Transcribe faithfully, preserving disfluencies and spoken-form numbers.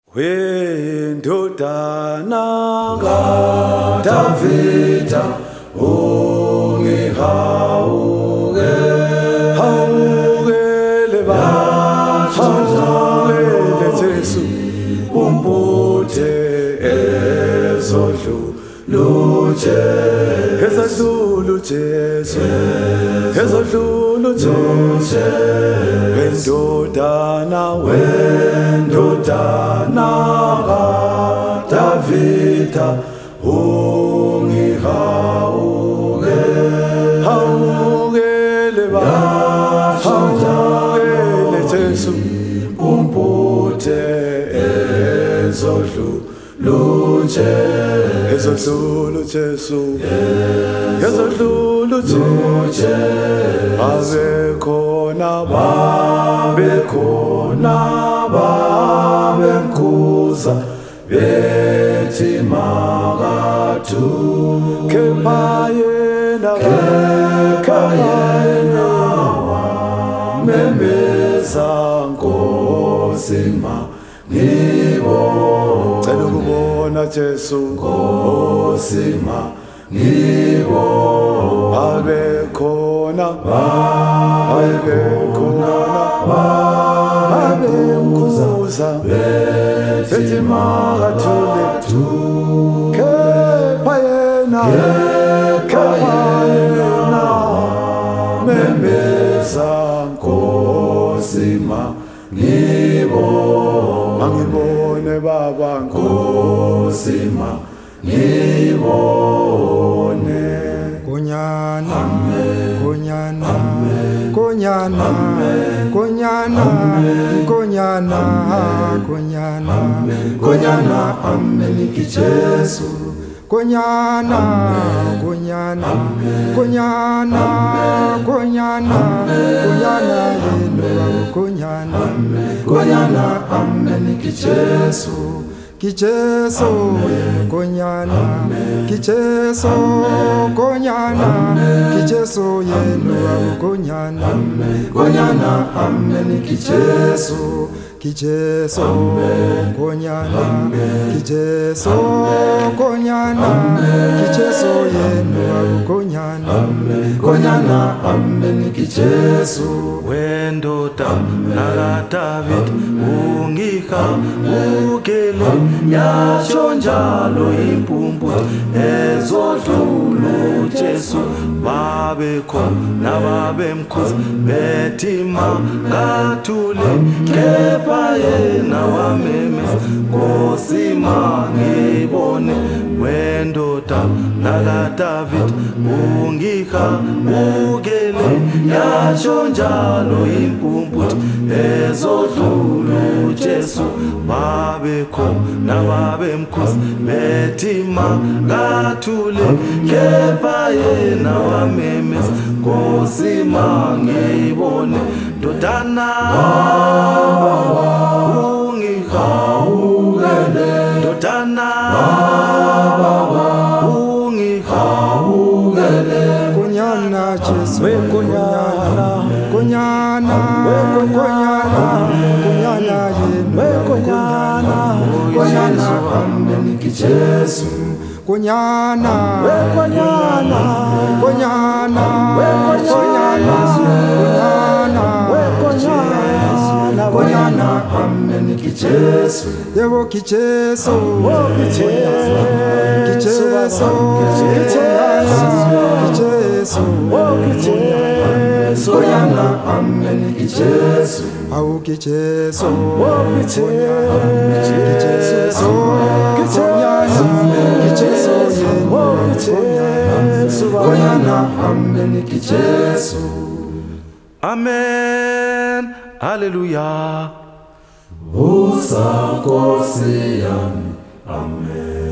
Wendodana kaDavida ungihawuke hawukele bahawukele Jesu umbuthe ezodluluje ezodlulu Jesu ezodlulu Jesu wendodana wendodana kaDavida ungihawuke hawukele bahawukele Jesu umbuthe ezodluluje ezodlulu Jesu ezodlulu Jesu abekhona babekhona babemkhuza bethi makathu kepha yena kepha yena wamemeza Nkosi ma ngibona cela ukubona Jesu Nkosi ma ngibona abekhona abekhona babemkhuza bethi makathule kepha yena kepha yena memeza Nkosi ma ngibona ngibone baba Nkosi ma ngibone Konyana Konyana Konyana Konyana Konyana Konyana Konyana ameniki Jesu Konyana Konyana Konyana Konyana Konyana Konyana Konyana ameniki Jesu Kijesu Konyana Kijesu Konyana Kijesu yenu Konyana Konyana ameniki Jesu Kijesu Konyana Kijesu Konyana Kijesu yenu Konyana Konyana ameniki Jesu wendodana kaDavida ungihawukele yasho njalo impumbu ezodlulu Jesu babekhona babemkhuza bethi makathule kepha yena wamemeza Nkosi ma ngibone wendodana kaDavida ungihawukele yasho njalo impumbu ezodlulu Jesu babekhona babemkhuza bethi makathule kepha yena wamemeza Nkosi ma ngibone ndodana ungihawukele ndodana ungihawukele Konyana Jesu Konyana Konyana Konyana Konyana yenu Konyana Konyana ameniki Jesu Konyana Konyana Konyana Konyana Konyana Konyana ameniki Jesu yebo Kijesu Kijesu Kijesu Kijesu Konyana ameniki Jesu au Kijesu Kijesu Kijesu Kijesu Konyana ameniki Jesu. Amen hallelujah Usa Nkosi yami amen.